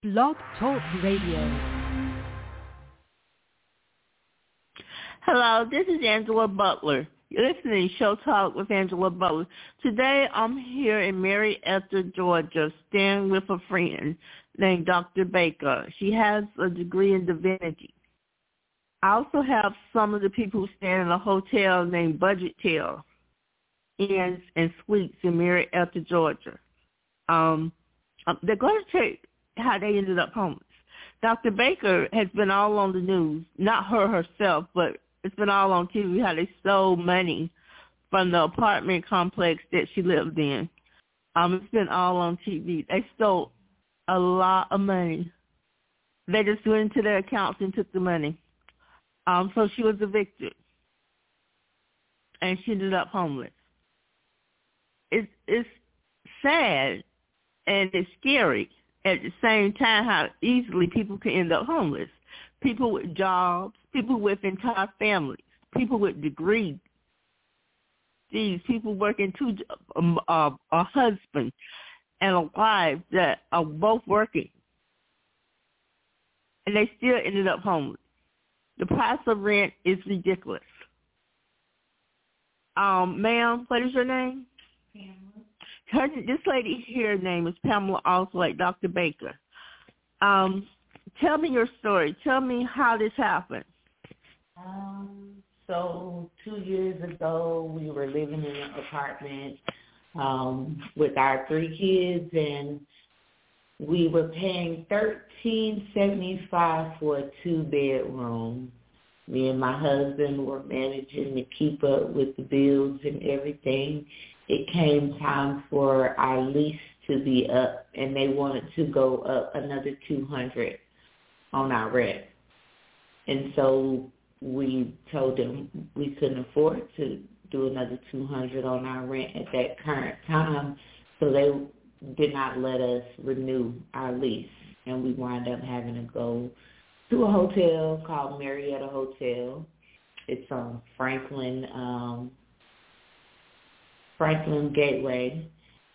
Blog Talk Radio. Hello, this is Angela Butler. You're listening to Show Talk with Angela Butler. Today I'm here in Marietta, Georgia, staying with a friend named Dr. Baker. She has a degree in divinity. I also have some of the people who stay in a hotel named Budget Tail Inns and Suites in Marietta, Georgia. They're going to tell you how they ended up homeless. Dr. Baker has been all on the news, not her herself, but it's been all on TV how they stole money from the apartment complex that she lived in. It's been all on TV. They stole a lot of money. They just went into their accounts and took the money. So she was evicted, and she ended up homeless. It's sad and it's scary at the same time how easily people can end up homeless. People with jobs, people with entire families, people with degrees. These people working a husband and a wife that are both working, and they still ended up homeless. The price of rent is ridiculous. Ma'am, what is your name? Pamela. This lady here, name is Pamela, also like Dr. Baker. Tell me your story. Tell me how this happened. So 2 years ago, we were living in an apartment with our 3 kids, and we were paying $13.75 for a 2-bedroom. Me and my husband were managing to keep up with the bills and everything. It came time for our lease to be up, and they wanted to go up another $200 on our rent. And so we told them we couldn't afford to do another $200 on our rent at that current time, so they did not let us renew our lease. And we wound up having to go to a hotel called Marietta Hotel. It's on Franklin Gateway,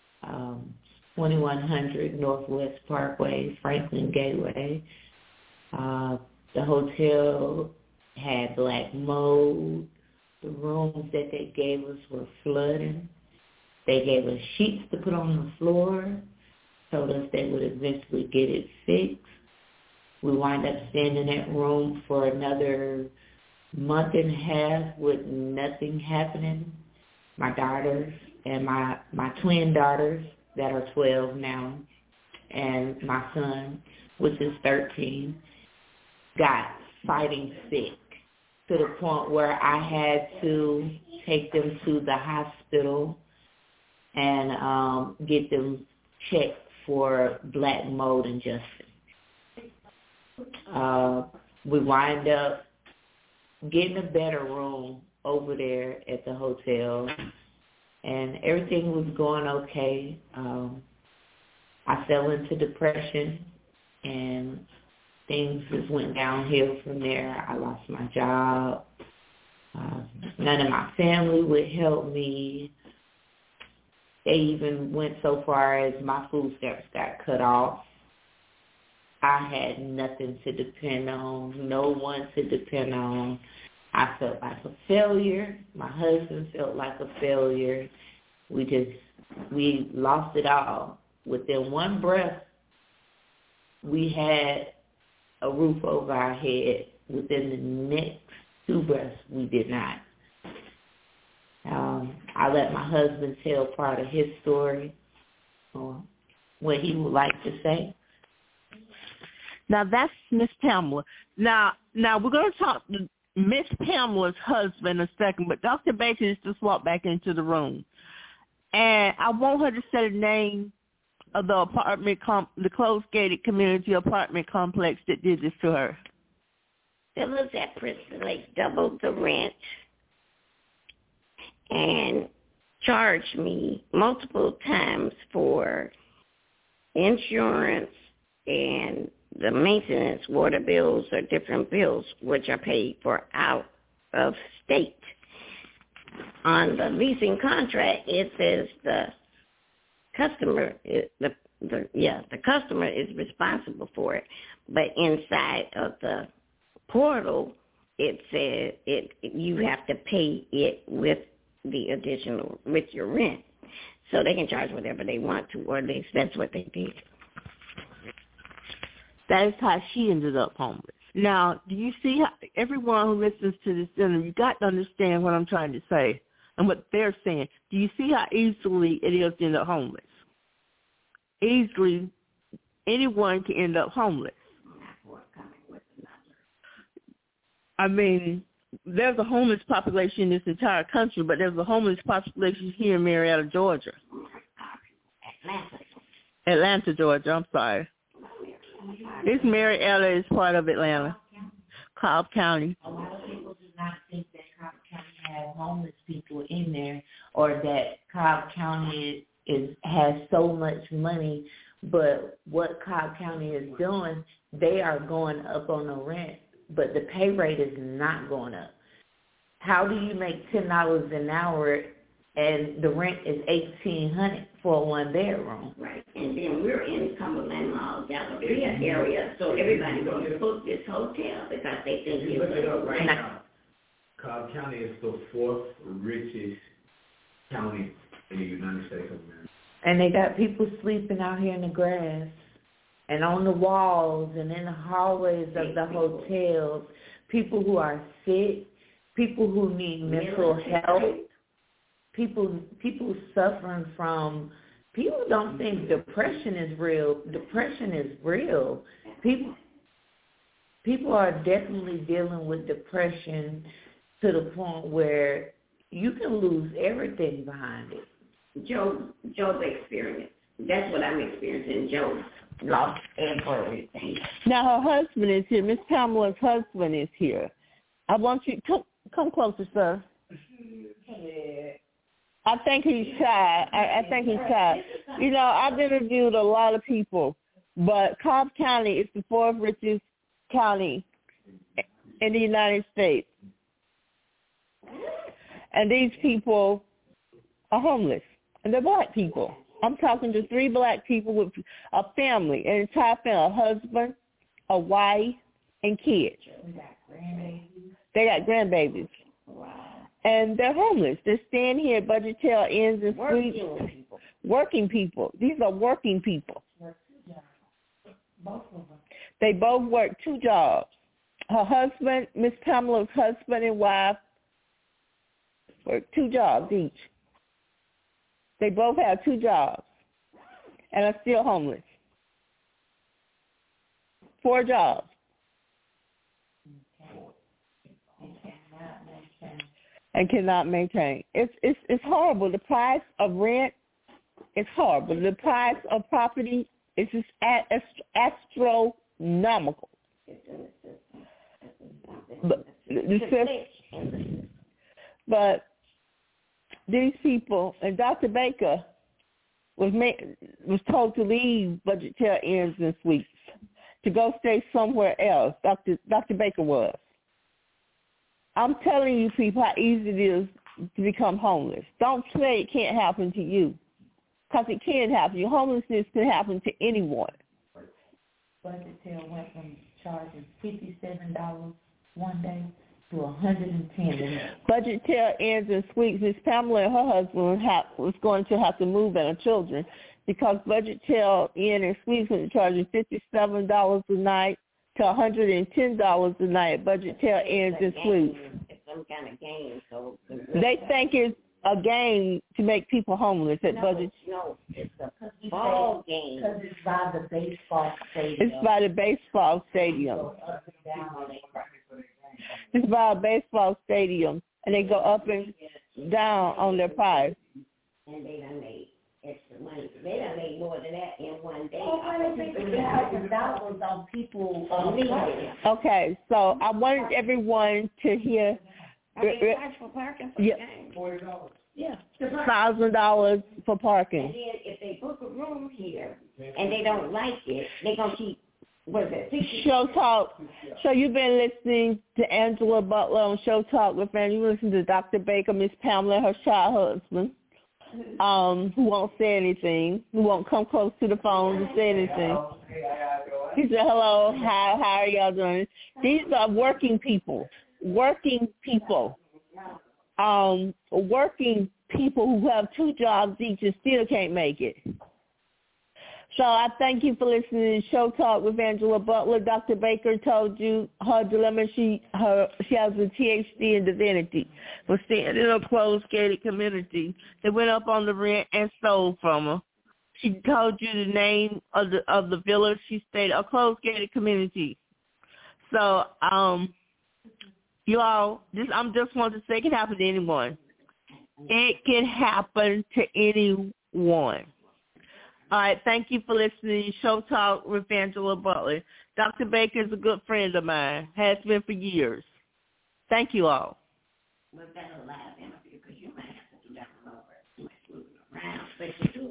2100 Northwest Parkway, Franklin Gateway. The hotel had black mold. The rooms that they gave us were flooding. They gave us sheets to put on the floor, told us they would eventually get it fixed. We wound up staying in that room for another month and a half with nothing happening. My daughters and my twin daughters that are 12 now, and my son, which is 13, got fighting sick to the point where I had to take them to the hospital and get them checked for black mold ingestion. We wind up getting a better room over there at the hotel, and everything was going okay. I fell into depression, and things just went downhill from there. I lost my job. None of my family would help me. They even went so far as my food stamps got cut off. I had nothing to depend on, no one to depend on. I felt like a failure. My husband felt like a failure. We lost it all. Within one breath, we had a roof over our head. Within the next 2 breaths, we did not. I let my husband tell part of his story, or what he would like to say. Now, that's Miss Pamela. Now we're going to talk to Miss Pamela's husband in a second, but Dr. Baker just walked back into the room. And I want her to say the name of the apartment, the closed-gated community apartment complex that did this to her. Phyllis at Princeton Lake doubled the rent and charged me multiple times for insurance and the maintenance, water bills, or different bills, which are paid for out of state. On the leasing contract, it says the customer, the the customer is responsible for it. But inside of the portal, it says you have to pay it with your rent. So they can charge whatever they want to, or that's what they did. That is how she ended up homeless. Now, do you see how everyone who listens to this interview, you got to understand what I'm trying to say and what they're saying. Do you see how easily it is to end up homeless? Easily, anyone can end up homeless. I mean, there's a homeless population in this entire country, but there's a homeless population here in Marietta, Georgia. Atlanta, Georgia, I'm sorry. This Marietta is part of Atlanta, Cobb County. A lot of people do not think that Cobb County has homeless people in there, or that Cobb County has so much money. But what Cobb County is doing, they are going up on the rent, but the pay rate is not going up. How do you make $10 an hour and the rent is $1,800 for a one-bedroom? Right, and then we're in Cumberland Mall, Galleria area, so everybody goes to book this hotel because they think it's right now. Cobb County is the fourth richest county in the United States of America. And they got people sleeping out here in the grass and on the walls and in the hallways of the hotels, people who are sick, people who need mental health, people suffering from, people don't think depression is real. Depression is real. People are definitely dealing with depression to the point where you can lose everything behind it. Joe's experience. That's what I'm experiencing. Joe lost everything. Now her husband is here. Miss Pamela's husband is here. I want you to come closer, sir. I think he's shy. I think he's shy. You know, I've interviewed a lot of people, but Cobb County is the fourth richest county in the United States. And these people are homeless. And they're black people. I'm talking to 3 black people with a family, an entire family, a husband, a wife, and kids. They got grandbabies. Wow. And they're homeless. They're staying here at Budgetel Inns and Suites. Working people. These are working people. Both of them. They both work 2 jobs. Her husband, Miss Pamela's husband and wife, work 2 jobs each. They both have 2 jobs and are still homeless. 4 jobs. And cannot maintain. It's horrible. The price of rent is horrible. The price of property is just astronomical. But these people, and Dr. Baker was told to leave Budgetel Inns and Suites to go stay somewhere else. Dr. Baker was. I'm telling you people how easy it is to become homeless. Don't say it can't happen to you, because it can happen. Your homelessness can happen to anyone. Budgetel went from charging $57 one day to $110. Budgetel Inns and Suites. Miss Pamela and her husband was going to have to move and her children, because Budgetel Inn and Suites was charging $57 a night to $110 a night at Budgetel Inns and Suites. It's some kind of game. So they think it's a game to make people homeless at Budget. No, it's a ball game. Because it's by the baseball stadium. It's by the baseball stadium. It's by a baseball stadium, and they go up and down on their price. And they done made extra money. They done made more than that in one day. $1,000 on people. Okay, so I wanted everyone to hear. They charge for parking for the game. $40. Yeah. $1,000 for parking. And then if they book a room here and they don't like it, they're going to keep, what is it? Show Talk. So you've been listening to Angela Butler on Show Talk with Ann. You listen to Dr. Baker, Miss Pamela, her child husband. who won't say anything, who won't come close to the phone to say anything. He said, hello, how are y'all doing? These are working people who have 2 jobs each and still can't make it. So I thank you for listening to Show Talk with Angela Butler. Dr. Baker told you her dilemma. She has a PhD in divinity for staying in a closed-gated community. They went up on the rent and stole from her. She told you the name of the village she stayed, a closed-gated community. So, you all, I just want to say it can happen to anyone. It can happen to anyone. All right, thank you for listening to Show Talk with Angela Butler. Dr. Baker is a good friend of mine, has been for years. Thank you all. We've got a live interview because you might have to do that one over. Moving around, especially